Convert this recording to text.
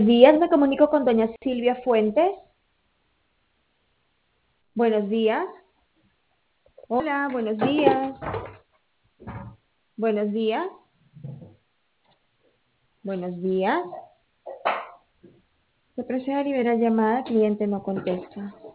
Días, me comunico con doña Silvia Fuentes. Buenos días. Hola, buenos días. Buenos días. Buenos días. Se procede a liberar llamada, cliente no contesta.